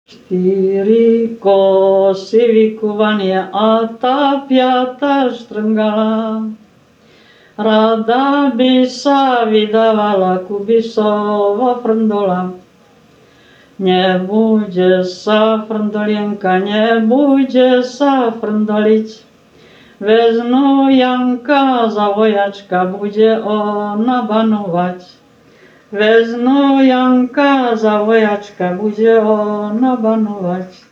4 kosy vykovanie a tá 5. štrngala. Rada by sa vydávala Kubisova frndola. Nebude sa frndolienka, nebude sa frndoliť. Vezmu Janka za vojačka, bude ona banovať. Vezmu Janka za vojačka, bude ona banovať.